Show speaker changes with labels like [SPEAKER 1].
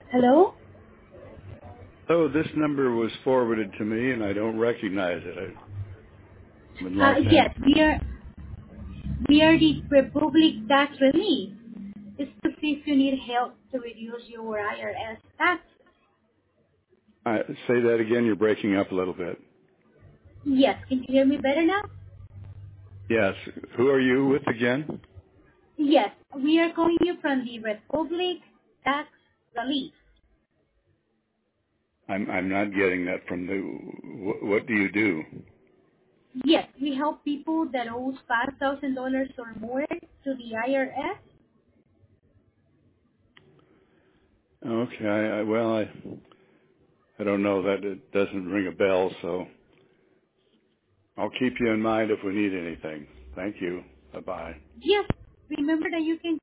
[SPEAKER 1] Hello?
[SPEAKER 2] Oh, this number was forwarded to me and I don't recognize it. I would like to
[SPEAKER 1] Yes, we are the Republic Tax Relief. It's to see if you need help to reduce your IRS tax.
[SPEAKER 2] say that again. You're breaking up a little bit.
[SPEAKER 1] Yes, can you hear me better now?
[SPEAKER 2] Yes. Who are you with again?
[SPEAKER 1] Yes, we are calling you from the Republic Tax Relief.
[SPEAKER 2] I'm not getting that from the. What do you do?
[SPEAKER 1] Yes, we help people that owes $5,000 or more to the IRS.
[SPEAKER 2] Okay. I don't know that it doesn't ring a bell, so I'll keep you in mind if we need anything. Thank you. Bye bye.
[SPEAKER 1] Yes, remember that you can